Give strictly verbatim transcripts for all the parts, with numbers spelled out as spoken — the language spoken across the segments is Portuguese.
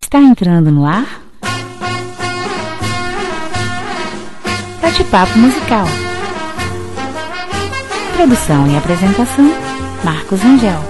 Está entrando no ar Bate-Papo Musical. Produção e apresentação, Marcos Angel.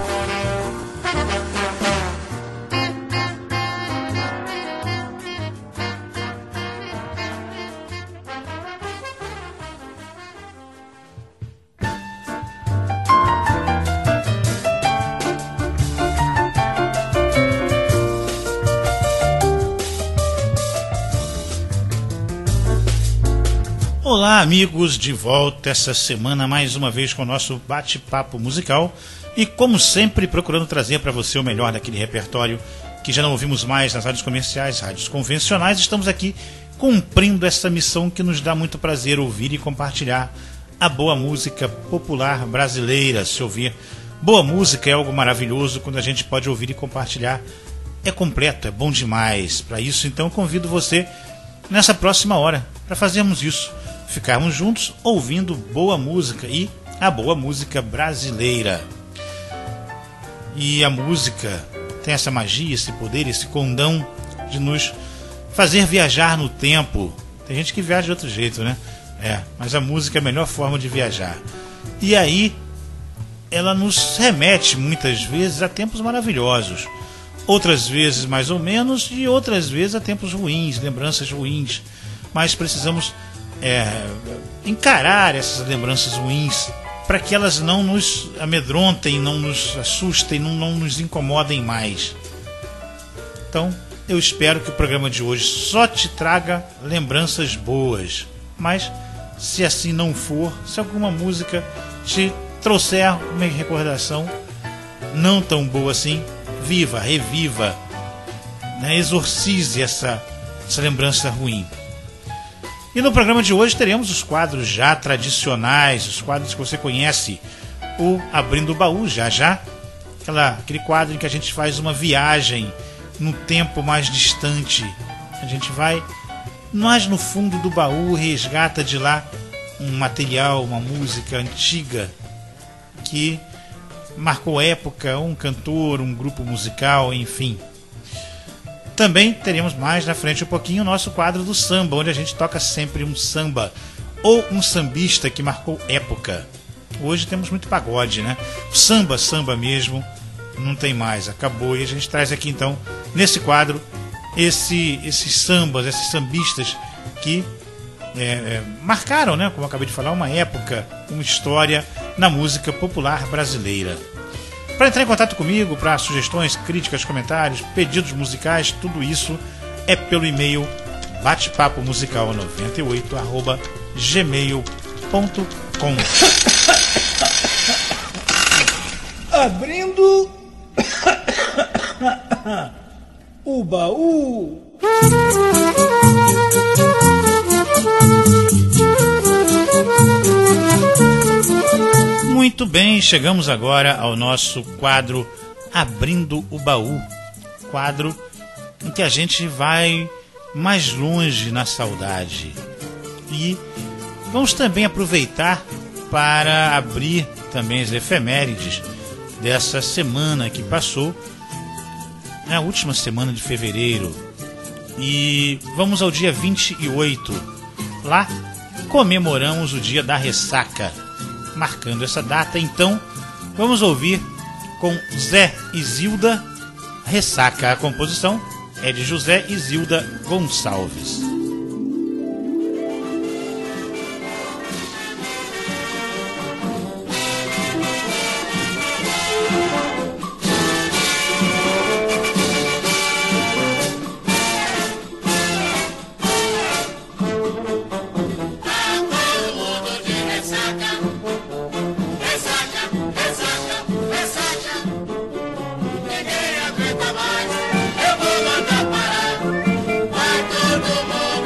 Olá, amigos, de volta essa semana mais uma vez com o nosso bate-papo musical e, como sempre, procurando trazer para você o melhor daquele repertório que já não ouvimos mais nas rádios comerciais, rádios convencionais. Estamos aqui cumprindo essa missão que nos dá muito prazer ouvir e compartilhar a boa música popular brasileira. Se ouvir boa música é algo maravilhoso, quando a gente pode ouvir e compartilhar é completo, é bom demais. Para isso, então, convido você nessa próxima hora para fazermos isso. Ficarmos juntos ouvindo boa música e a boa música brasileira. E a música tem essa magia, esse poder, esse condão de nos fazer viajar no tempo. Tem gente que viaja de outro jeito, né? É, mas a música é a melhor forma de viajar. E aí ela nos remete muitas vezes a tempos maravilhosos, outras vezes mais ou menos, e outras vezes a tempos ruins, lembranças ruins. Mas precisamos É, encarar essas lembranças ruins para que elas não nos amedrontem, não nos assustem, não, não nos incomodem mais. Então, eu espero que o programa de hoje só te traga lembranças boas. Mas, se assim não for, se alguma música te trouxer uma recordação não tão boa assim, viva, reviva, né, exorcize essa, essa lembrança ruim. E no programa de hoje teremos os quadros já tradicionais, os quadros que você conhece, o Abrindo o Baú, já já, aquela, aquele quadro em que a gente faz uma viagem no tempo mais distante. A gente vai mais no fundo do baú, resgata de lá um material, uma música antiga que marcou época, um cantor, um grupo musical, enfim. Também teremos mais na frente um pouquinho o nosso quadro do samba, onde a gente toca sempre um samba ou um sambista que marcou época. Hoje temos muito pagode, né? Samba, samba mesmo, não tem mais, acabou. E a gente traz aqui então, nesse quadro, esse, esses sambas, esses sambistas que é, é, marcaram, né? Como eu acabei de falar, uma época, uma história na música popular brasileira. Para entrar em contato comigo, para sugestões, críticas, comentários, pedidos musicais, tudo isso é pelo e-mail batepapo musical noventa e oito arroba gmail ponto com. Abrindo o baú. Muito bem, chegamos agora ao nosso quadro Abrindo o Baú, quadro em que a gente vai mais longe na saudade. E vamos também aproveitar para abrir também as efemérides dessa semana que passou, na última semana de fevereiro. E vamos ao dia vinte e oito. Lá comemoramos o dia da ressaca. Marcando essa data, então, vamos ouvir com Zé e Zilda, Ressaca. A composição é de José e Zilda Gonçalves. Ninguém aguenta mais, eu vou mandar parar. Vai todo mundo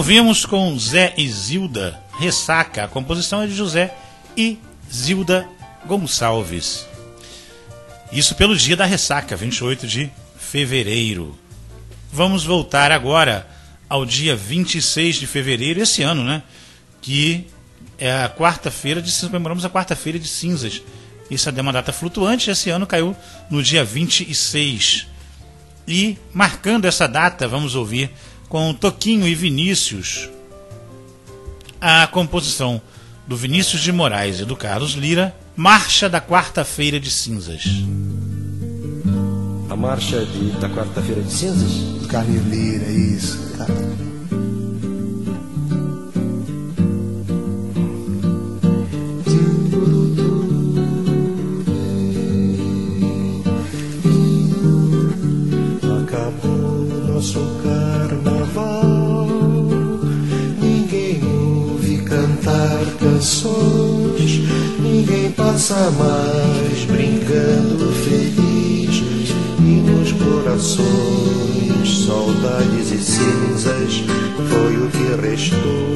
Ouvimos com Zé e Zilda, Ressaca. A composição é de José e Zilda Gonçalves. Isso pelo dia da ressaca, vinte e oito de fevereiro. Vamos voltar agora ao dia vinte e seis de fevereiro, esse ano, né? Que é a quarta-feira de cinzas, comemoramos a quarta-feira de cinzas. Isso é uma data flutuante, esse ano caiu no dia vinte e seis. E, marcando essa data, vamos ouvir com Toquinho e Vinícius a composição do Vinícius de Moraes e do Carlos Lira, Marcha da Quarta-feira de Cinzas. A Marcha de, da Quarta-feira de Cinzas? Do Carlos Lira, isso. Tá. Acabou nosso carnaval, ninguém ouve cantar canções, ninguém passa mais brincando feliz, e nos corações saudades e cinzas foi o que restou.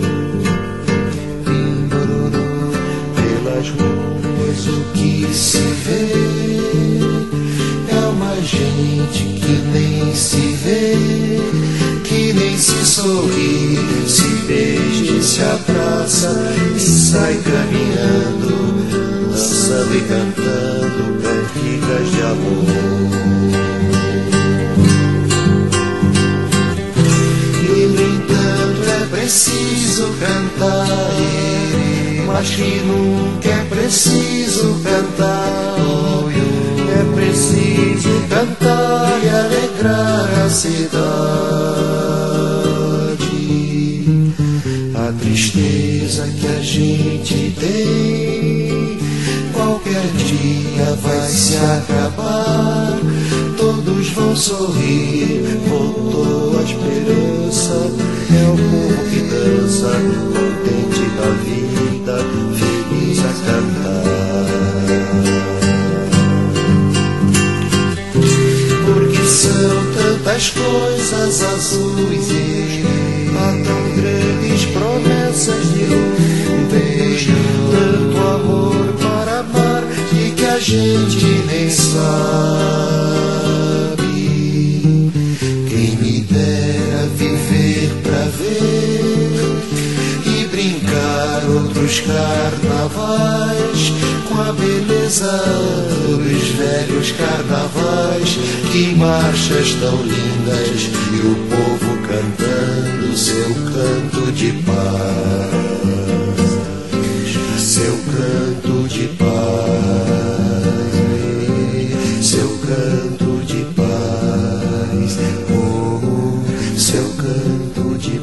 Pelas ruas o que se vê é uma gente que nem se vê, que nem se sorri, se beija e se abraça e sai caminhando, dançando e cantando cantigas de amor. E no entanto é preciso cantar, mas que nunca é preciso cantar. É preciso cantar e alegrar a cidade. A tristeza que a gente tem qualquer dia vai se acabar. Todos vão sorrir, voltou a esperança. É o povo que dança, contente da vida, feliz a cantar. São tantas coisas azuis e há tão grandes promessas de um beijo, tanto amor para amar e que a gente nem sabe. Quem me dera viver pra ver e brincar outros carnavais com a beleza dos velhos carnavais. Que marchas tão lindas e o povo cantando seu canto de paz, seu canto de paz, seu canto de paz, oh, seu canto de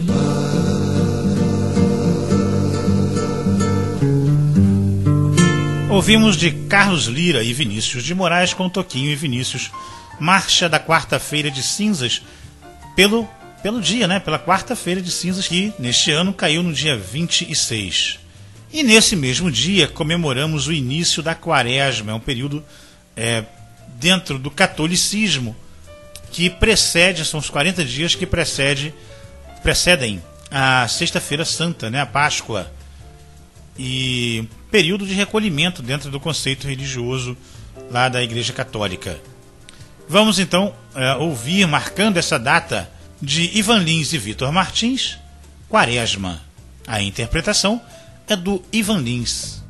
paz. Ouvimos de Carlos Lira e Vinícius de Moraes com Toquinho e Vinícius, Marcha da Quarta-feira de Cinzas, pelo, pelo dia, né? Pela Quarta-feira de Cinzas, que neste ano caiu no dia vinte e seis. E nesse mesmo dia comemoramos o início da Quaresma, é um período é, dentro do catolicismo que precede, são os quarenta dias que precede, precedem a Sexta-feira Santa, né? A Páscoa. E período de recolhimento dentro do conceito religioso lá da Igreja Católica. Vamos então é, ouvir, marcando essa data, de Ivan Lins e Vitor Martins, Quaresma. A interpretação é do Ivan Lins.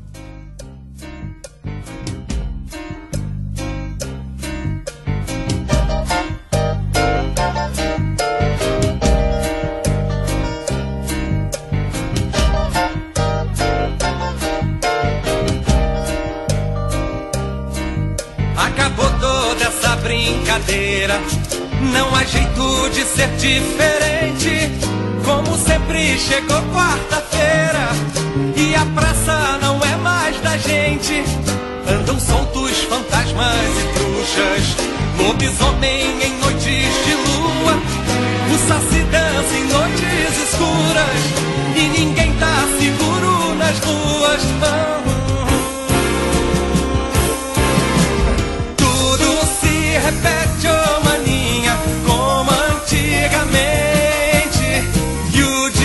Brincadeira, não há jeito de ser diferente. Como sempre chegou quarta-feira e a praça não é mais da gente. Andam soltos fantasmas e bruxas, lobisomem em noites de lua, o saci dança em noites escuras e ninguém tá seguro nas ruas. Repete, ô maninha, como antigamente. E o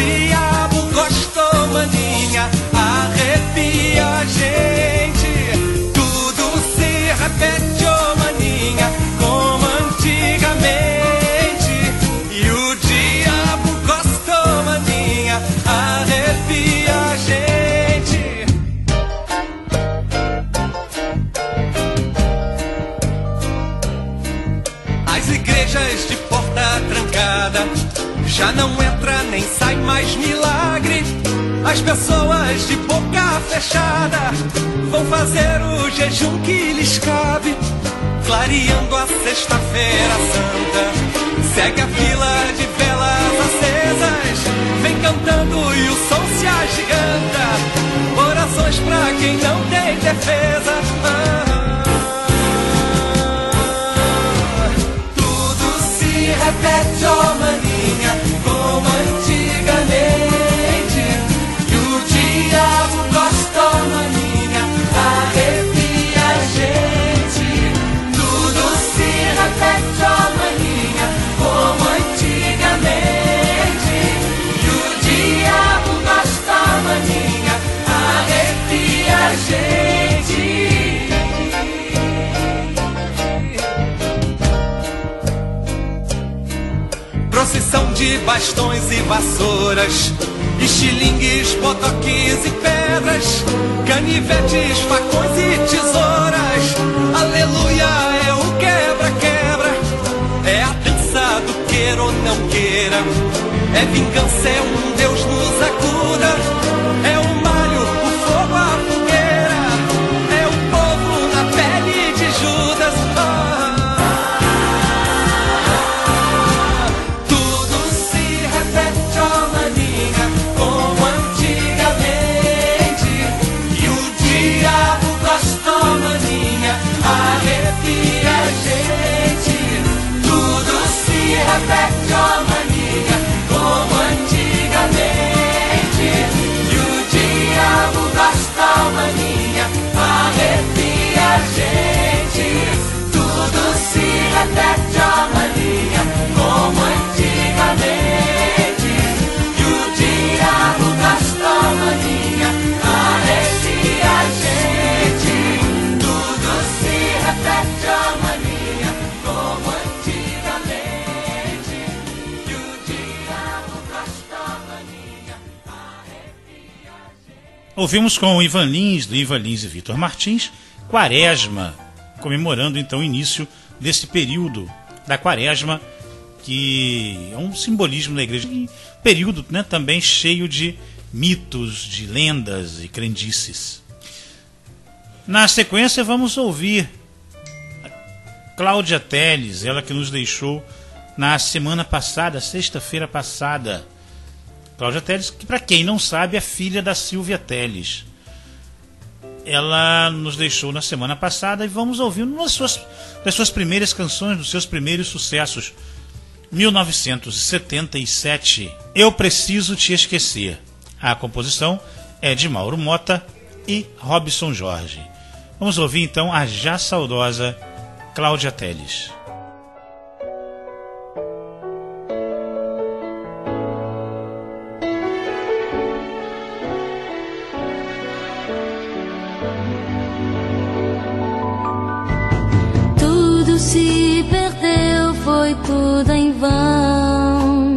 já não entra nem sai mais milagre. As pessoas de boca fechada vão fazer o jejum que lhes cabe, clareando a sexta-feira santa. Segue a fila de velas acesas, vem cantando e o som se agiganta. Orações pra quem não tem defesa. Ah, tudo se repete, ó maninha, como antigamente. E o diabo gosta, ó maninha, arrepia a gente. Tudo se repete, ó maninha, como antigamente. E o diabo gosta, maninha, arrepia a gente. Procissão de bastões e vassouras, estilingues, botoques e pedras, canivetes, facões e tesouras. Aleluia, é o quebra-quebra, é a dança do queira ou não queira. É vingança, é um Deus nos acuda, é o malho, o fogo, a fogueira, é o povo na pele de Judas. Ah, tudo se repete, ó maninha, como antigamente. E o diabo gosta, ó maninha, arrepia a gente. Tudo se repete, ó maninha, como antigamente. E o diabo gosta, maninha, arrepia a gente. Tudo se repete, ó maninha, como antigamente. E o diabo gosta, maninha, arrepia a gente. Tudo se repete, ó maninha, como antigamente. E o diabo gosta, maninha, arrepia a gente. Ouvimos com o Ivan Lins, do Ivan Lins e Vitor Martins, Quaresma, comemorando então o início desse período da Quaresma, que é um simbolismo da igreja, um período, né, também cheio de mitos, de lendas e crendices. Na sequência vamos ouvir a Cláudia Telles, ela que nos deixou na semana passada, sexta-feira passada. Cláudia Telles, que para quem não sabe é filha da Silvia Telles. Ela nos deixou na semana passada e vamos ouvir uma das suas, das suas primeiras canções, dos seus primeiros sucessos. mil novecentos e setenta e sete, Eu Preciso Te Esquecer. A composição é de Mauro Mota e Robson Jorge. Vamos ouvir então a já saudosa Cláudia Telles. Tudo se perdeu, foi tudo em vão.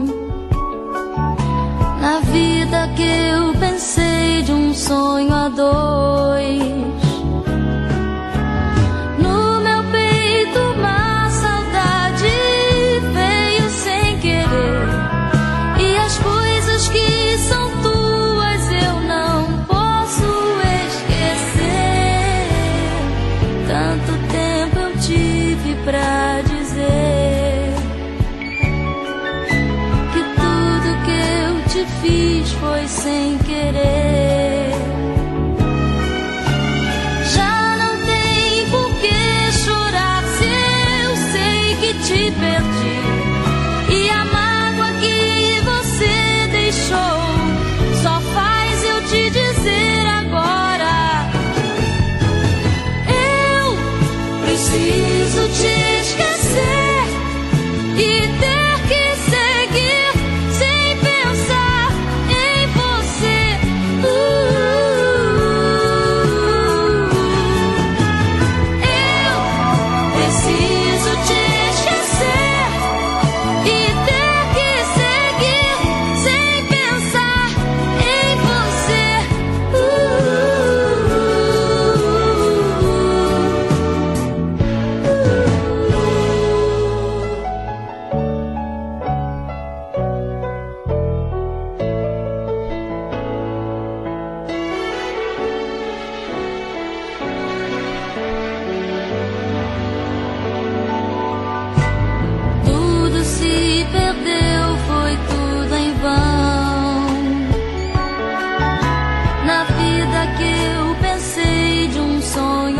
Na vida que eu pensei de um sonho a dois, no meu peito uma saudade veio sem querer. E as coisas que são tuas eu não posso esquecer. Tanto tempo eu tive pra dizer que tudo que eu te fiz foi sem querer. Já não tem por que chorar se eu sei que te perdi. E a mágoa que você deixou só faz eu te dizer agora: eu preciso te esquecer e ter que seguir sem pensar em você.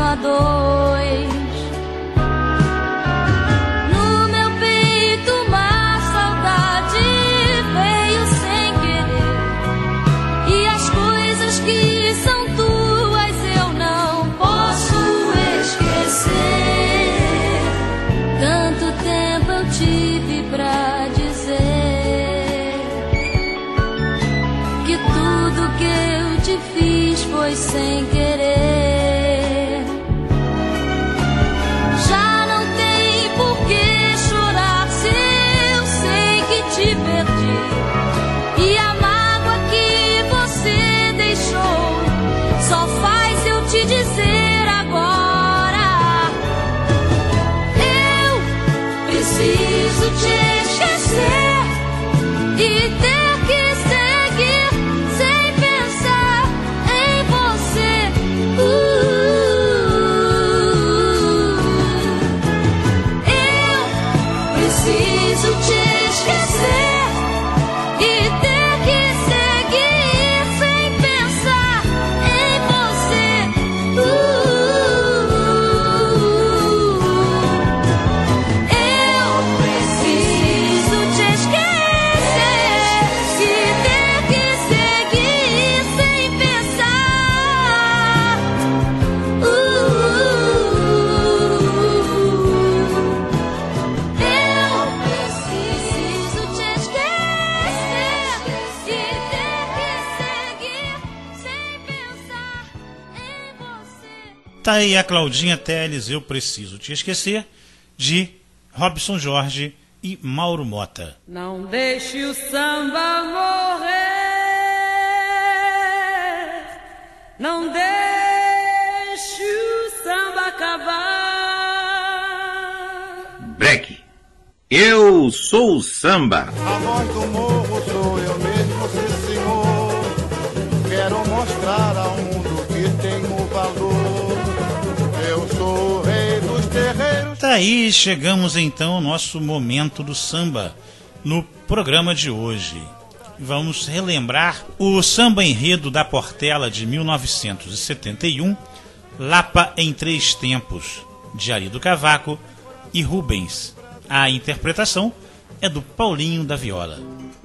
a dois. No meu peito uma saudade veio sem querer, e as coisas que são tuas eu não posso esquecer. Tanto tempo eu tive pra dizer que tudo que eu te fiz foi sem querer. Já não tem por que chorar se eu sei que te perdi, e a mágoa que você deixou só faz eu te dizer agora: eu preciso te esquecer e ter que seguir sem pensar em você. Uh, eu preciso te esquecer e ter que seguir sem pensar em você. Uh, eu preciso te esquecer e ter que seguir sem pensar. Uh, eu preciso te esquecer e ter que seguir sem pensar em você. Tá aí a Claudinha Telles, Eu Preciso Te Esquecer, de Robson Jorge e Mauro Mota. Não deixe o samba morrer, não deixe o samba acabar. Break. Eu sou o samba. A voz do morro sou eu mesmo, sim senhor. Quero mostrar ao mundo que tenho valor. Eu sou o rei dos terreiros. Tá aí, chegamos então ao nosso momento do samba no programa de hoje. Vamos relembrar o samba enredo da Portela de mil novecentos e setenta e um, Lapa em Três Tempos, de Ari do Cavaco e Rubens. A interpretação é do Paulinho da Viola.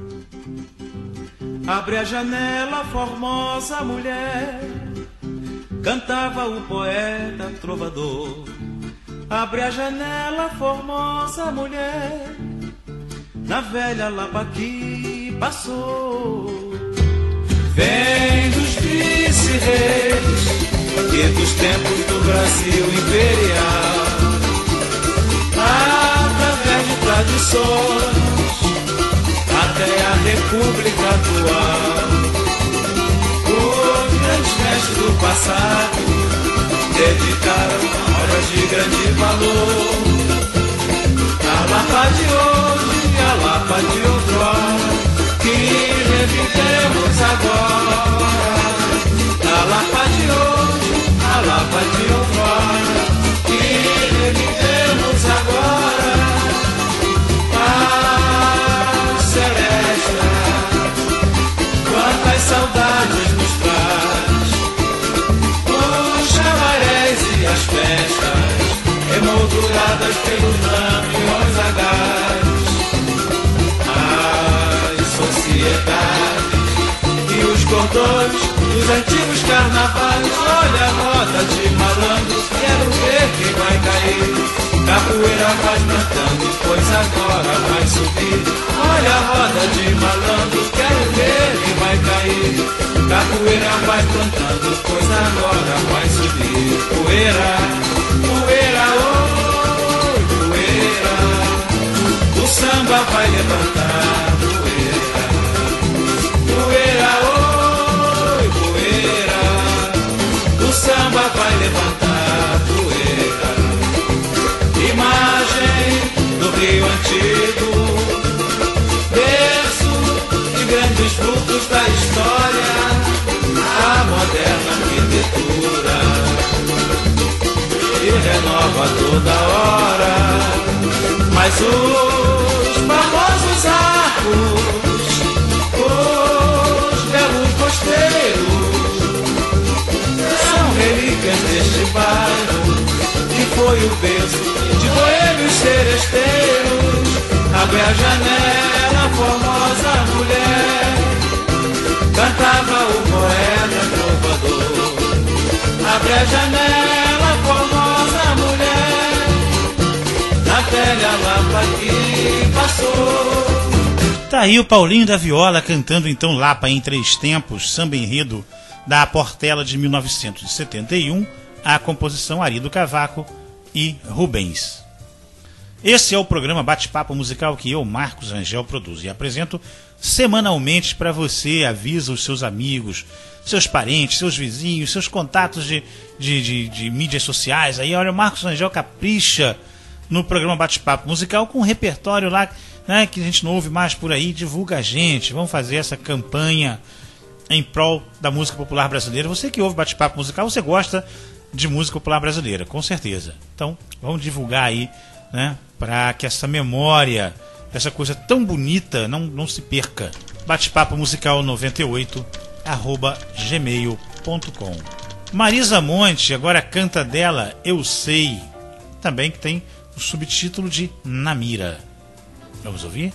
Abre a janela, formosa mulher, cantava o poeta trovador. Abre a janela, formosa mulher, na velha Lapa que passou. Vem dos vice-reis e dos tempos do Brasil imperial, através de tradições até a República atual. Os grandes mestres do passado dedicaram obras de grande valor. A Lapa de hoje e a Lapa de outrora, que revivemos agora. A Lapa de hoje, a Lapa de outrora, que revivemos agora. Ah, Celesta, quantas saudades nos traz os chamarés e as festas emolduradas pelos lampiões a gás. As sociedades e os cordões dos antigos carnavais. Olha a roda de malandros, quero ver quem vai cair. Capoeira vai plantando, pois agora vai subir. Olha a roda de malandros, quero ver quem vai cair. Capoeira vai plantando, pois agora vai subir. Poeira, poeira, oi, poeira, o samba vai levantar. Poeira, poeira, oi, poeira, o samba vai levantar. Poeira, imagem do Rio Antigo, berço de grandes frutos da história, a moderna arquitetura se renova toda hora. Mas os famosos arcos, os belos costeiros, são relíquias deste bairro. berço de boêmios seresteiros. Abre a janela, formosa mulher, cantava o poeta trovador. Abre a janela, formosa mulher, na velha Lapa que passou. Tá aí o Paulinho da Viola cantando então Lapa em Três Tempos, samba enredo da Portela de mil novecentos e setenta e um, a composição Ari do Cavaco e Rubens. Esse é o programa Bate-Papo Musical que eu, Marcos Rangel, produzo e apresento semanalmente para você. Avisa os seus amigos, seus parentes, seus vizinhos, seus contatos de, de, de, de mídias sociais. Aí, olha, o Marcos Rangel capricha no programa Bate-Papo Musical com um repertório lá, né, que a gente não ouve mais por aí. Divulga a gente, vamos fazer essa campanha em prol da música popular brasileira. Você que ouve Bate-Papo Musical, você gosta de música popular brasileira, com certeza. Então, vamos divulgar aí, né, para que essa memória, essa coisa tão bonita, não, não se perca. Bate-Papo Musical noventa e oito arroba gmail ponto com. Marisa Monte agora canta dela Eu Sei, também que tem o subtítulo de Na Mira. Vamos ouvir?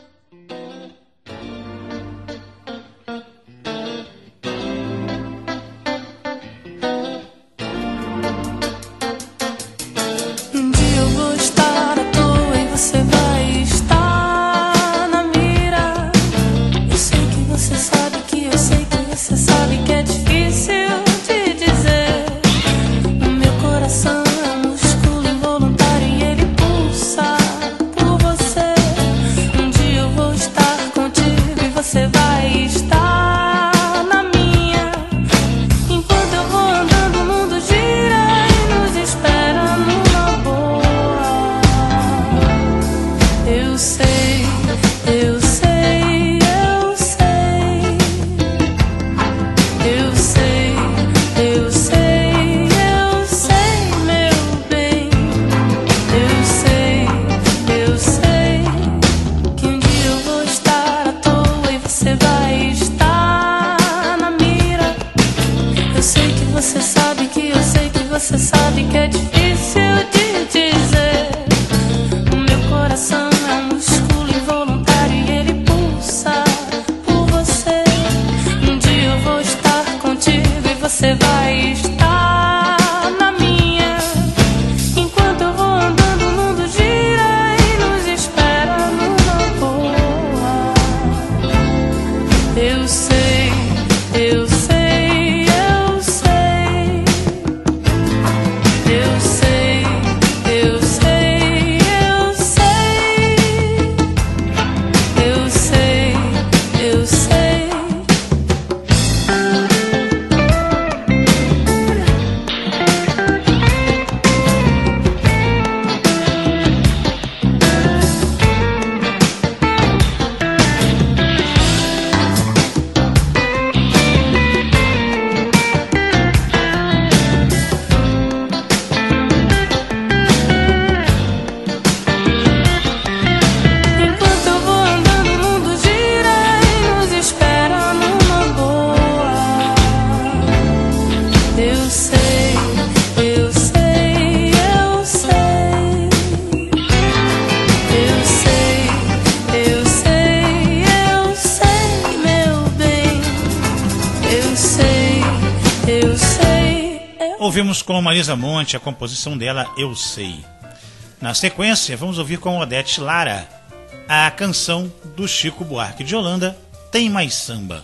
Ouvimos com Marisa Monte a composição dela Eu Sei. Na sequência, vamos ouvir com Odete Lara a canção do Chico Buarque de Holanda, Tem Mais Samba.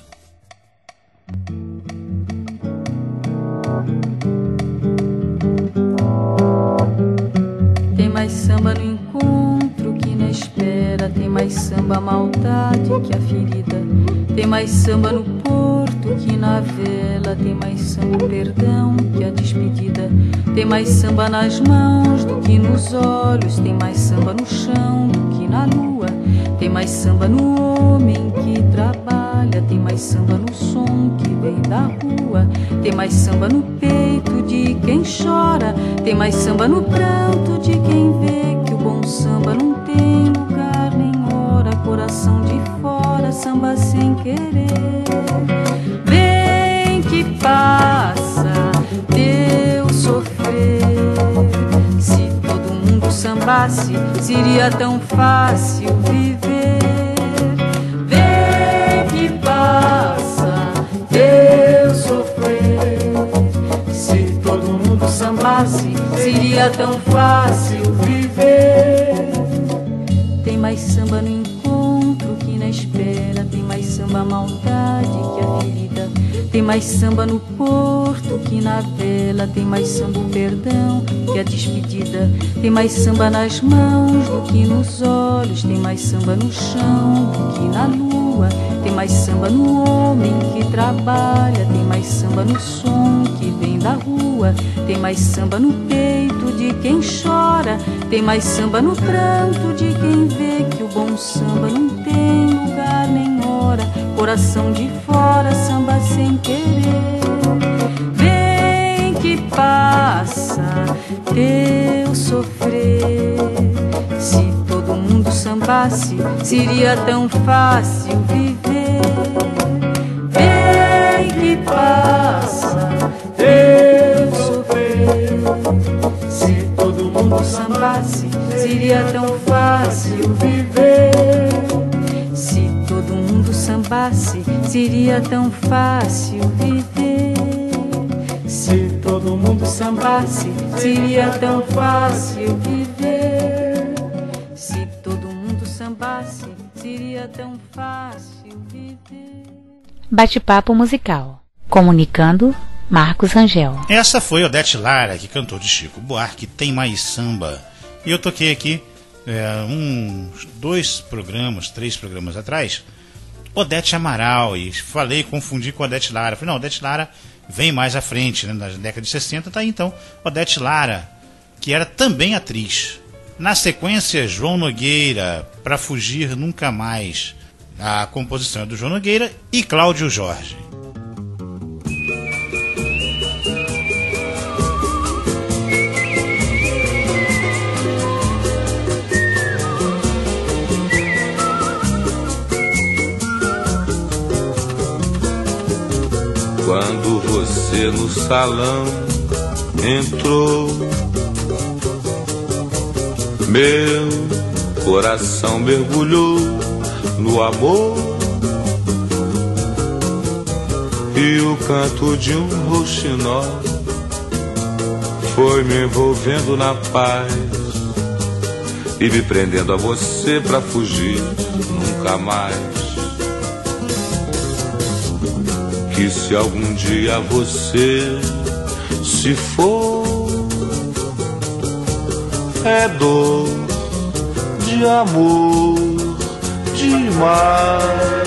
Tem mais samba no encontro que na espera, tem mais samba a maldade que a ferida, tem mais samba no porto que na vela, tem mais samba o perdão que a despedida, tem mais samba nas mãos do que nos olhos, tem mais samba no chão do que na lua, tem mais samba no homem que trabalha, tem mais samba no som que vem da rua, tem mais samba no peito de quem chora, tem mais samba no pranto de quem vê que o bom samba não tem lugar nem hora, coração de fora, samba sem querer. Vem que passa teu sofrer, se todo sambasse, seria tão fácil viver. Vem que passa teu sofrer. Se todo mundo sambasse, seria tão fácil viver. Tem mais samba no encontro que na espera, tem mais samba a maldade que a ferida. Tem mais samba no porto que na vela, tem mais samba o perdão que a despedida. Tem mais samba nas mãos do que nos olhos, tem mais samba no chão do que na lua. Tem mais samba no homem que trabalha, tem mais samba no som que vem da rua. Tem mais samba no peito de quem chora, tem mais samba no pranto de quem vê que o bom samba não tem lugar nem hora. Coração de fora, samba sem querer. Vem que passa teu sofrer. Se todo mundo sambasse, seria tão fácil viver. Vem que passa teu sofrer. Se todo mundo sambasse, seria tão fácil viver. Se todo mundo sambasse, seria tão fácil viver. Se todo mundo sambasse, seria tão fácil viver. Se todo mundo sambasse, seria tão fácil viver. Bate-papo musical. Comunicando, Marcos Rangel. Essa foi Odete Lara, que cantou de Chico Buarque, Tem Mais Samba. E eu toquei aqui é, uns dois programas, três programas atrás, Odete Amaral, e falei, confundi com Odete Lara. Falei, não, Odete Lara vem mais à frente, né, na década de sessenta, tá aí então Odete Lara, que era também atriz. Na sequência, João Nogueira, Pra Fugir Nunca Mais. A composição é do João Nogueira e Cláudio Jorge. Quando você no salão entrou, meu coração mergulhou no amor, e o canto de um rouxinol foi me envolvendo na paz e me prendendo a você pra fugir nunca mais. Que se algum dia você se for, é dor de amor demais.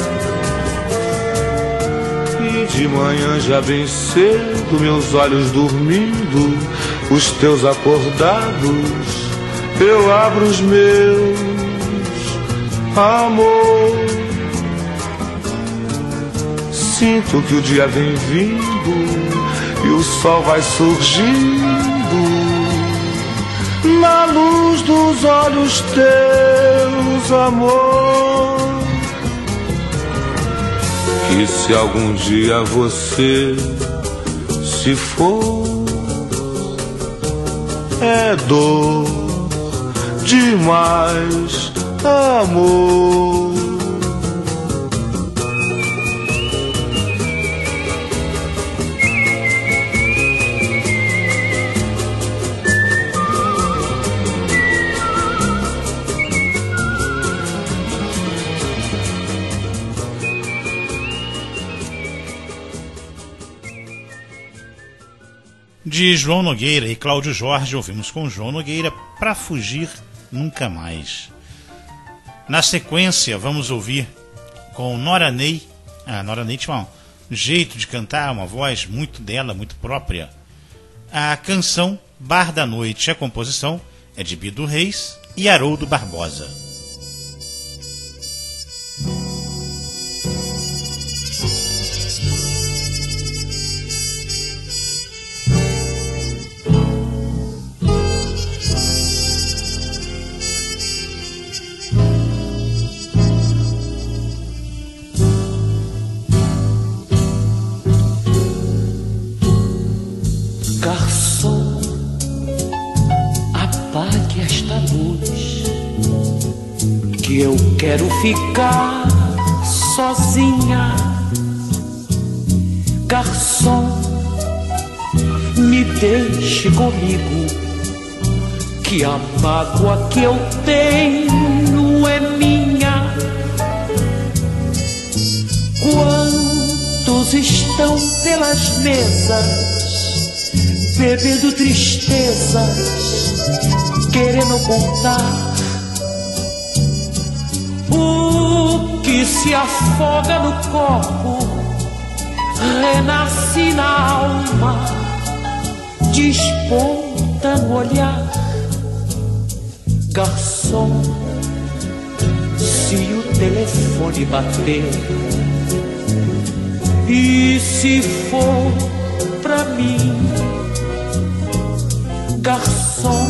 E de manhã já bem cedo, meus olhos dormindo, os teus acordados, eu abro os meus, amor. Sinto que o dia vem vindo e o sol vai surgindo na luz dos olhos teus, amor. Que se algum dia você se for, é dor demais, amor. De João Nogueira e Cláudio Jorge, ouvimos com João Nogueira Pra Fugir Nunca Mais. Na sequência, vamos ouvir com Nora Ney. Ah, Nora Ney tinha um jeito de cantar, uma voz muito dela, muito própria. A canção Bar da Noite, a composição é de Bido Reis e Haroldo Barbosa. apague esta luz, que eu quero ficar sozinha. Garçom, me deixe comigo, que a mágoa que eu tenho é minha. Quantos estão pelas mesas, bebendo tristezas, querendo contar o que se afoga no corpo, renasce na alma, desponta no olhar. Garçom, se o telefone bater e se for pra mim, garçom,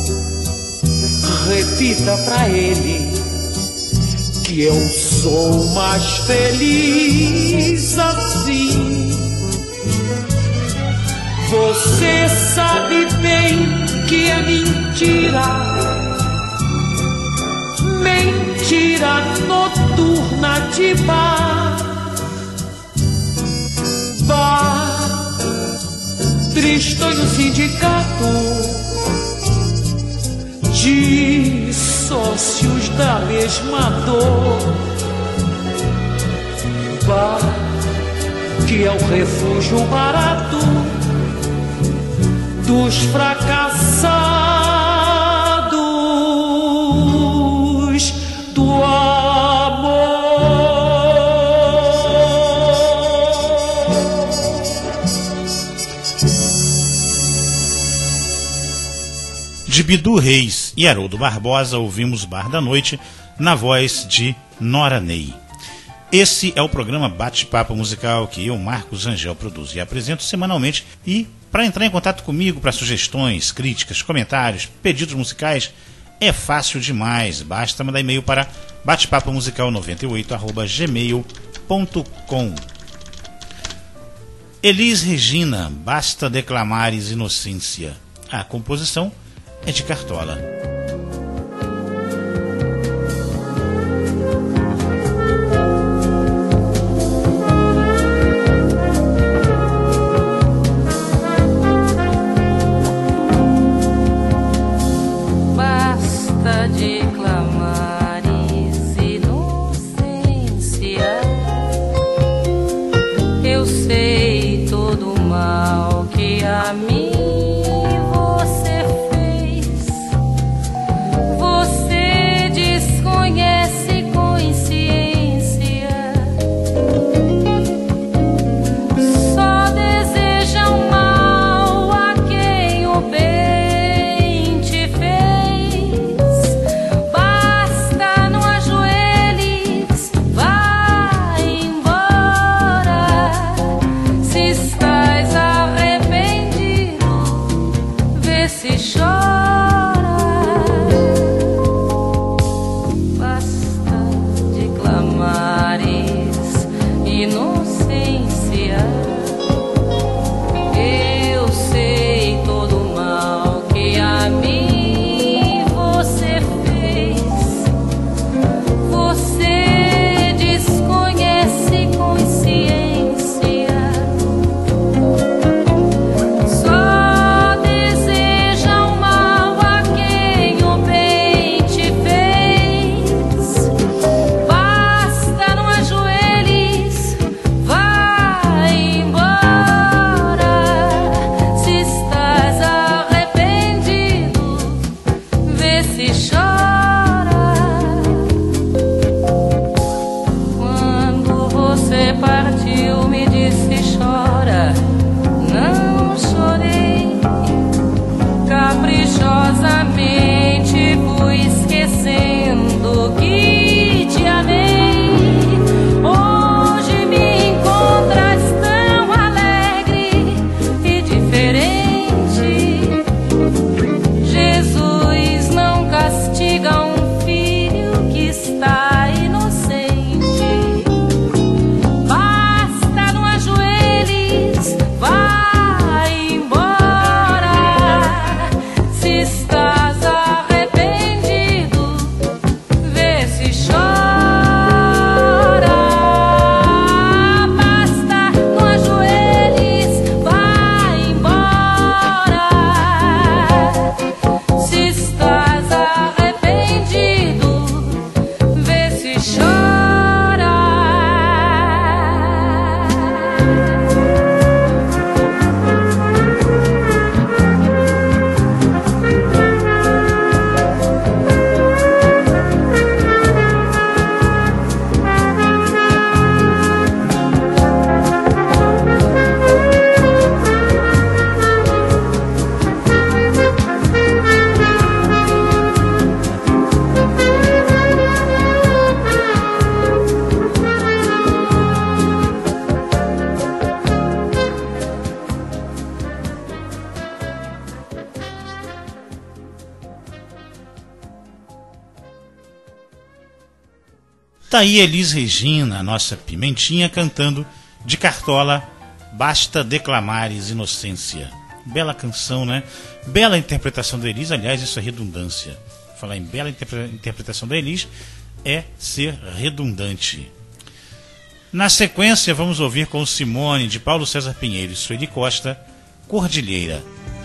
repita pra ele que eu sou mais feliz assim. Você sabe bem que é mentira, mentira noturna de bar, bar, tristonho sindicato de sócios da mesma dor, bar que é o refúgio barato dos fracassados do amor. De Bidu Reis e Haroldo Barbosa, ouvimos Bar da Noite, na voz de Nora Ney. Esse é o programa Bate-Papo Musical que eu, Marcos Angel, produzo e apresento semanalmente. E para entrar em contato comigo para sugestões, críticas, comentários, pedidos musicais, é fácil demais. Basta mandar e-mail para batepapo musical noventa e oito arroba gmail ponto com. Elis Regina, Basta Declamares Inocência. A composição é de Cartola. A mim você fez, Estás Tá aí Elis Regina, a nossa pimentinha, cantando de Cartola, Basta Declamares Inocência. Bela canção, né? Bela interpretação da Elis, aliás, isso é redundância. Falar em bela interpre- interpretação da Elis é ser redundante. Na sequência, vamos ouvir com Simone, de Paulo César Pinheiro e Sueli Costa, Cordilheira.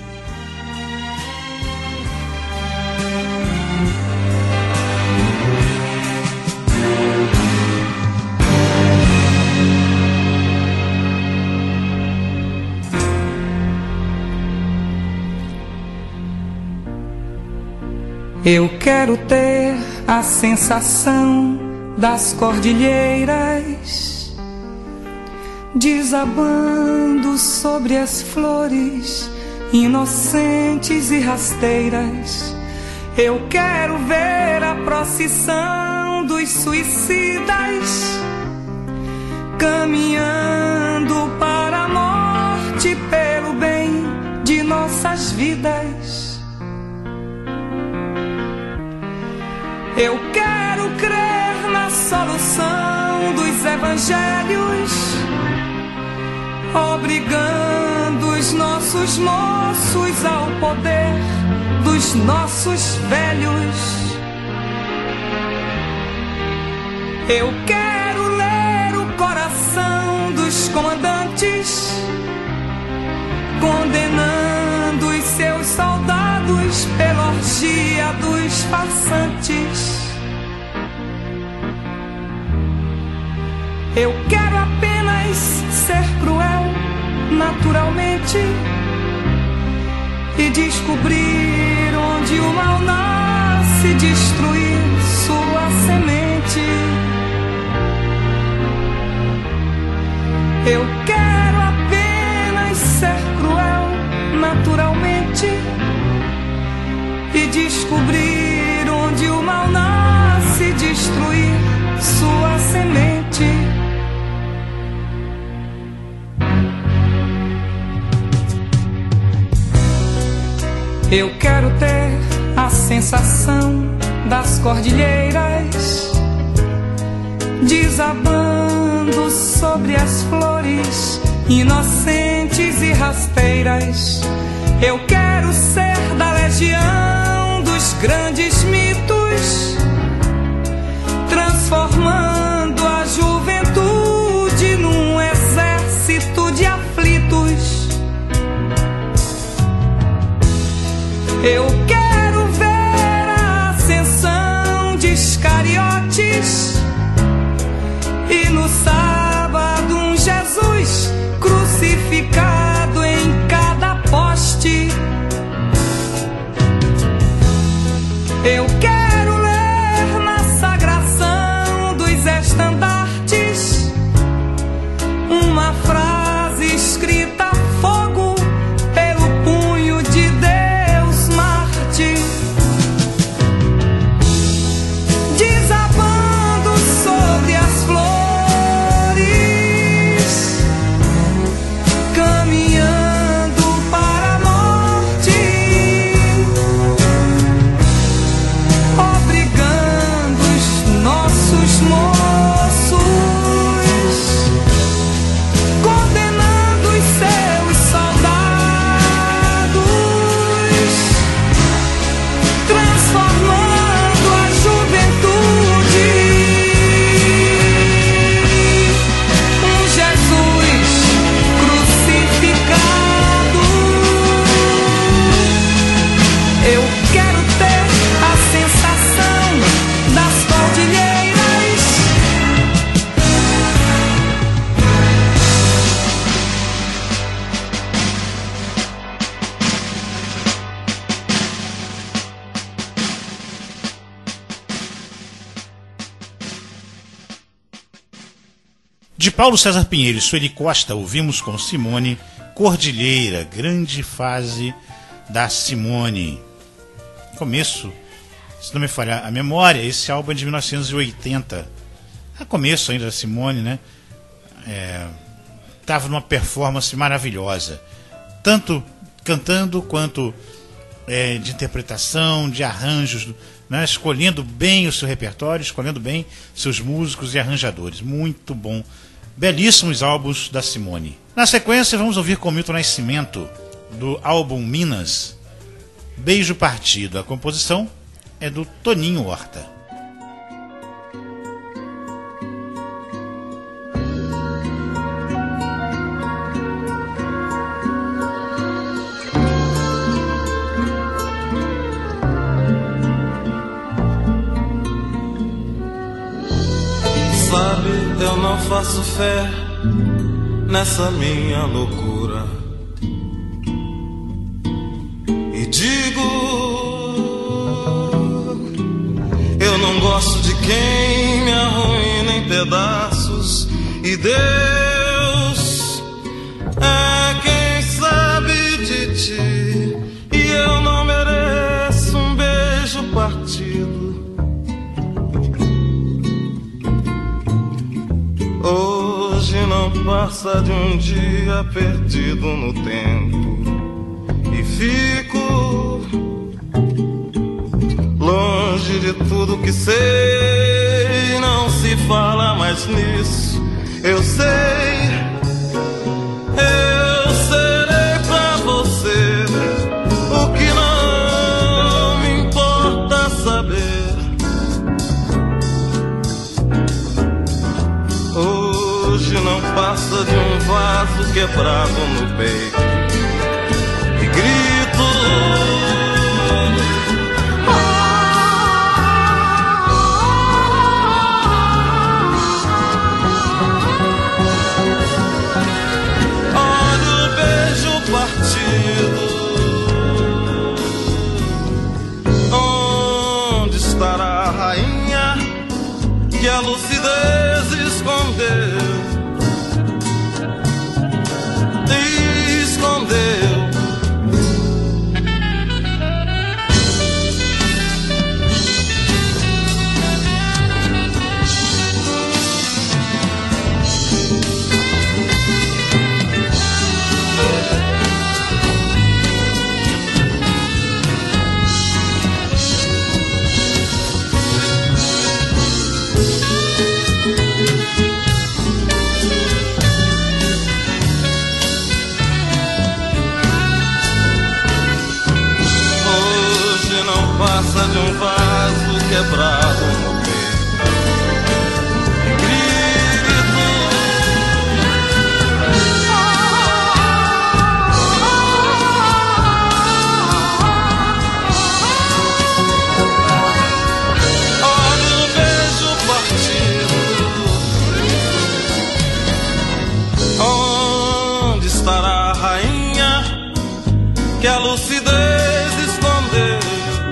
Eu quero ter a sensação das cordilheiras desabando sobre as flores inocentes e rasteiras. Eu quero ver a procissão dos suicidas caminhando para a morte pelo bem de nossas vidas. Eu quero crer na solução dos evangelhos, obrigando os nossos moços ao poder dos nossos velhos. Eu quero ler o coração dos comandantes, condenando os seus soldados pela orgia dos farsantes. Eu quero apenas ser cruel naturalmente e descobrir onde o mal nasce, destruir sua semente. Eu quero apenas ser cruel naturalmente e descobrir onde o mal nasce, destruir sua semente. Eu quero ter a sensação das cordilheiras desabando sobre as flores inocentes e rasteiras. Eu quero ser da legião dos grandes mitos, transformando a juventude num exército de aflitos. Eu quero ver a ascensão de Iscariotes e no sábado um Jesus crucificado em cada poste. Eu quero ler na sagração dos estandartes uma frase escrita a fogo pelo punho de Deus Marte, desabando sobre as flores, caminhando para a morte, obrigando os nossos moços, condenando os seus soldados, transformando a juventude um Jesus crucificado. Eu quero ter a sensação das cordilheiras De Paulo César Pinheiro e Sueli Costa, ouvimos com Simone, Cordilheira, grande fase da Simone. Começo, se não me falhar a memória, esse álbum é de mil novecentos e oitenta. A começo ainda da Simone, né? É, tava numa performance maravilhosa, tanto cantando quanto é, de interpretação, de arranjos, né? Escolhendo bem o seu repertório, escolhendo bem seus músicos e arranjadores. Muito bom. Belíssimos álbuns da Simone. Na sequência, vamos ouvir com Milton Nascimento, do álbum Minas, Beijo Partido. A composição é do Toninho Horta. Sabe, eu não faço fé nessa minha loucura e digo, eu não gosto de quem me arruína em pedaços, e Deus é quem sabe de ti, e eu não mereço um beijo partido. Hoje não passa de um dia perdido no tempo, e fico longe de tudo que sei. Não se fala mais nisso, eu sei. Eu serei pra você o que não me importa saber. Hoje não passa de um vaso quebrado no peito, e grito, olha o beijo partido. Onde estará a rainha que a lucidez escondeu? Escondeu. Passa de um vaso quebrado no peito, grito, olha o beijo partido. Onde estará a rainha que a lucidez escondeu?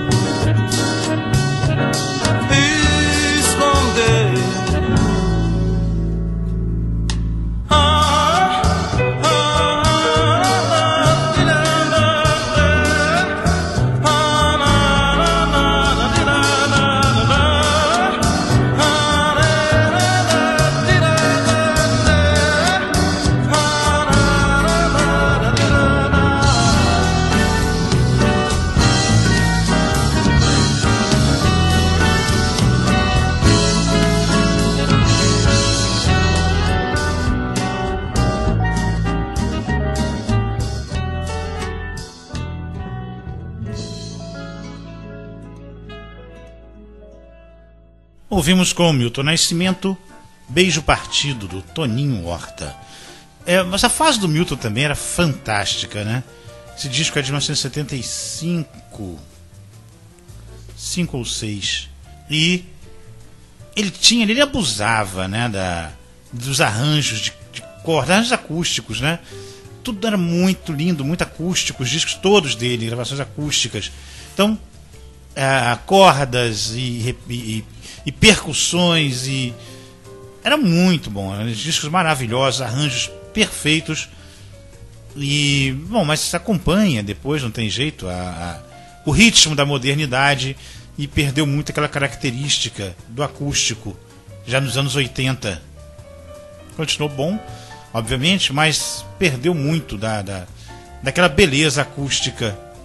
Ouvimos com Milton Nascimento, Beijo Partido, do Toninho Horta. É, mas a fase do Milton também era fantástica, né? Esse disco é de mil novecentos e setenta e cinco, cinco ou seis. E ele tinha, ele abusava, né, da, dos arranjos de, de cordas, arranjos acústicos, né? Tudo era muito lindo, muito acústico, os discos todos dele, gravações acústicas. Então, é, cordas e, e, e percussões, e era muito bom, eram discos maravilhosos, arranjos perfeitos. E, bom, mas se acompanha depois, não tem jeito, a, a, o ritmo da modernidade, e perdeu muito aquela característica do acústico já nos anos oitenta. Continuou bom, obviamente, mas perdeu muito da, da, daquela beleza acústica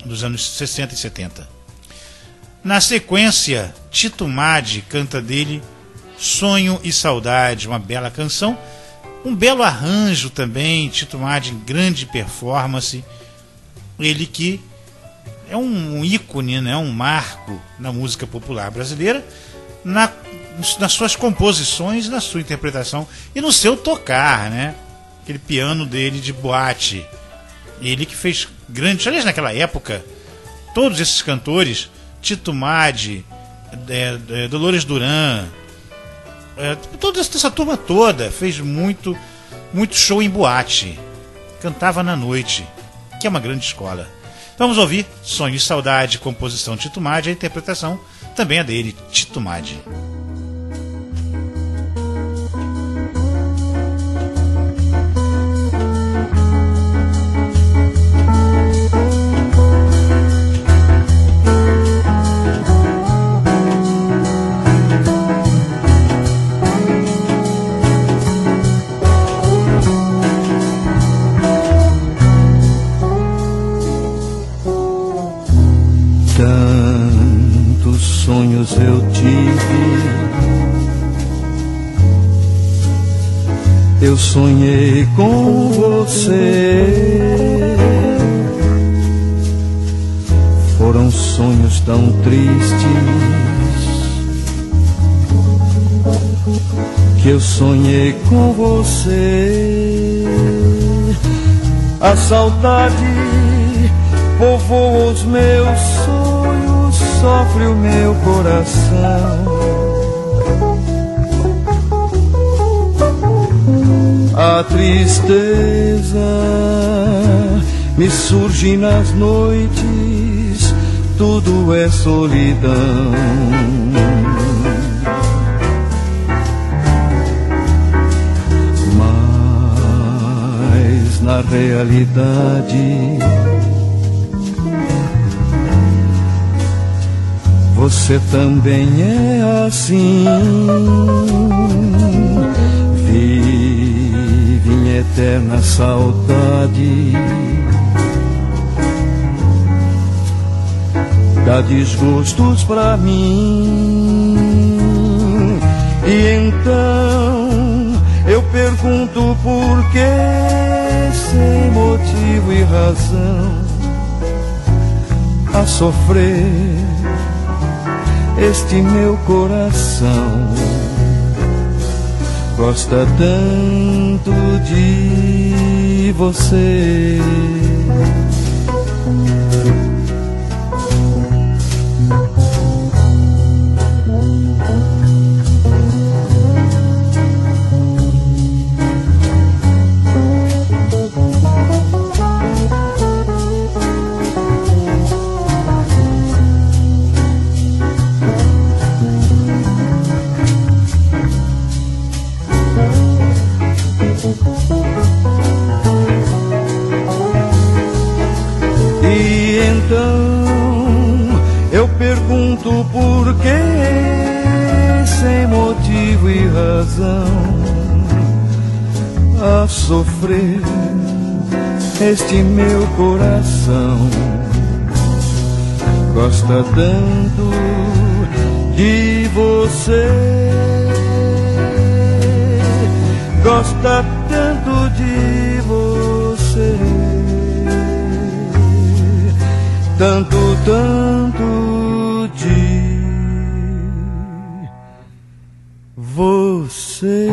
dos anos sessenta e setenta. Na sequência, Tito Maddi canta dele Sonho e Saudade, uma bela canção, um belo arranjo também. Tito Maddi em grande performance, ele que é um ícone, né, um marco na música popular brasileira, na, nas suas composições, na sua interpretação e no seu tocar, né? Aquele piano dele de boate, ele que fez grandes, aliás, naquela época, todos esses cantores, Tito Maddi, é, é, Dolores Duran, é, toda essa turma toda fez muito, muito show em boate, cantava na noite, que é uma grande escola. Vamos ouvir Sonho e Saudade, composição Tito Maddi, a interpretação também é dele, Tito Maddi. Sonhos eu tive, eu sonhei com você. Foram sonhos tão tristes que eu sonhei com você. A saudade povoa os meus sonhos, sofre o meu coração. A tristeza me surge nas noites, tudo é solidão. Mas na realidade você também é assim, vive em eterna saudade, dá desgostos pra mim. E então eu pergunto por que, sem motivo e razão, a sofrer este meu coração. Gosta tanto de você. Por que, sem motivo e razão, a sofrer este meu coração? Gosta tanto de você, gosta tanto de você, tanto, tanto de você.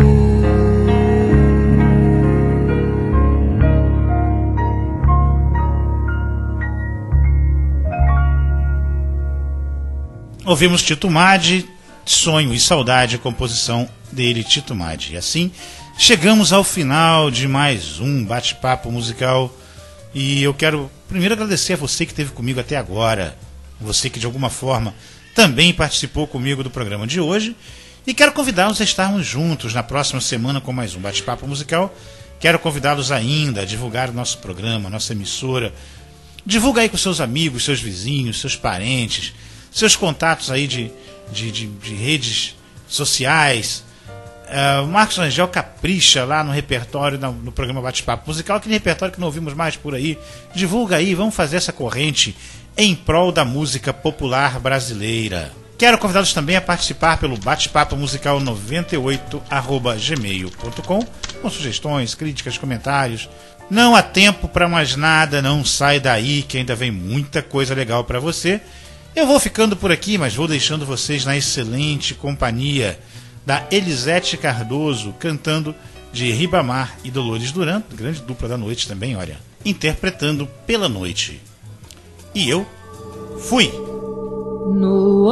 Ouvimos Tito Maddi, Sonho e Saudade, composição dele, Tito Maddi. E assim chegamos ao final de mais um bate-papo musical. E eu quero primeiro agradecer a você que esteve comigo até agora, você que de alguma forma também participou comigo do programa de hoje, e quero convidá-los a estarmos juntos na próxima semana com mais um bate-papo musical. Quero convidá-los ainda a divulgar o nosso programa, nossa emissora. Divulga aí com seus amigos, seus vizinhos, seus parentes, seus contatos aí de, de, de, de redes sociais. Uh, o Marcos Rangel capricha lá no repertório, no, no programa Bate-Papo Musical, aquele repertório que não ouvimos mais por aí. Divulga aí, vamos fazer essa corrente em prol da música popular brasileira. Quero convidá-los também a participar pelo bate-papo musical noventa e oito arroba gmail ponto com com sugestões, críticas, comentários. Não há tempo para mais nada, não sai daí que ainda vem muita coisa legal para você. Eu vou ficando por aqui, mas vou deixando vocês na excelente companhia da Elisete Cardoso, cantando de Ribamar e Dolores Duran, grande dupla da noite também, olha, interpretando Pela Noite. E eu fui! No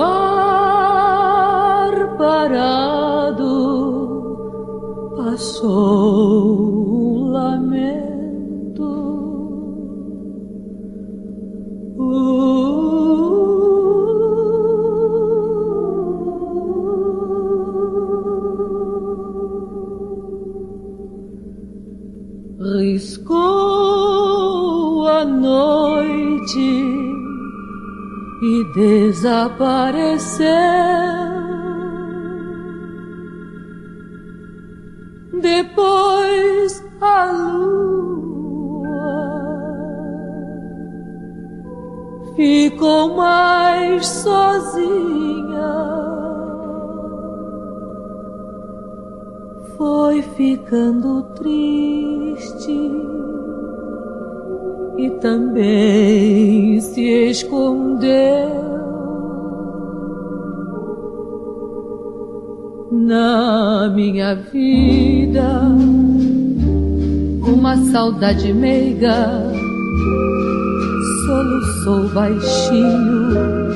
ar parado passou um lamento, uh, riscou a noite e desapareceu. Depois a lua ficou mais sozinha, foi ficando triste e também se escondeu. Na minha vida, uma saudade meiga soluçou baixinho.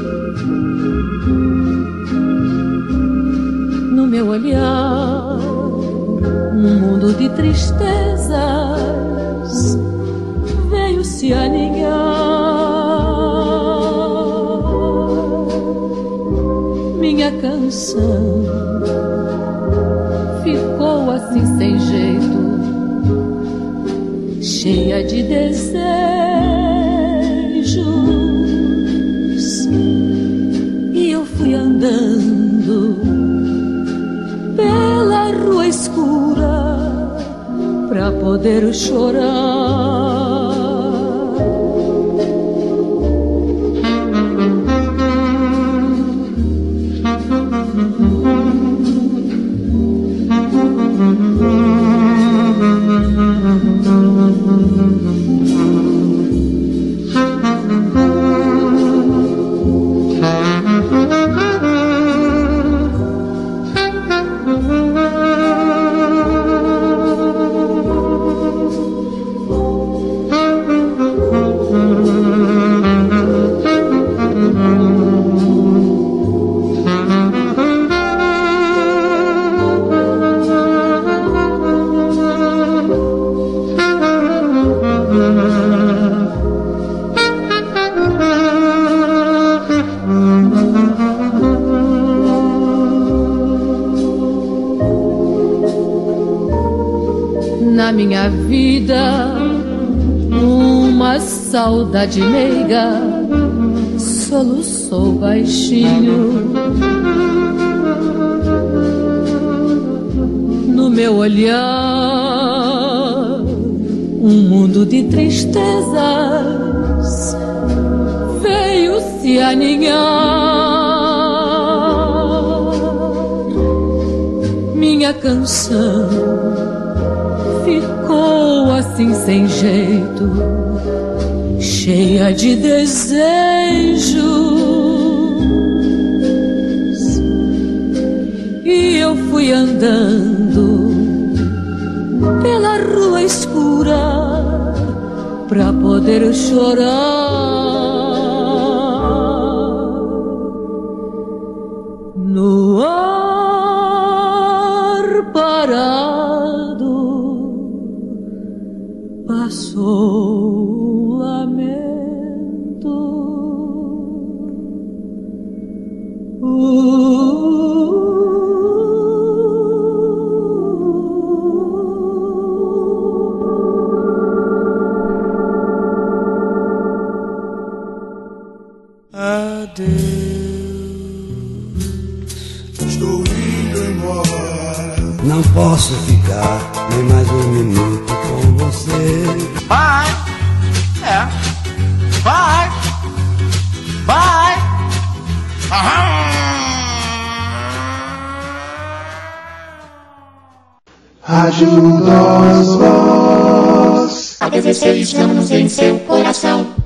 No meu olhar, um mundo de tristezas veio se aninhar. Minha canção ficou assim sem jeito, cheia de desejos, e eu fui andando pela rua escura pra poder chorar. Na minha vida, uma saudade meiga soluçou baixinho. No meu olhar, um mundo de tristezas veio se aninhar. Minha canção ficou assim sem jeito, cheia de desejos, e eu fui andando pela rua escura pra poder chorar. No ar parado passou um lamento, uh, adeus, estou indo embora. Não posso ficar nem mais um minuto com você. Vai, é, vai. ajuda-os vós a dezesseis anos em seu coração.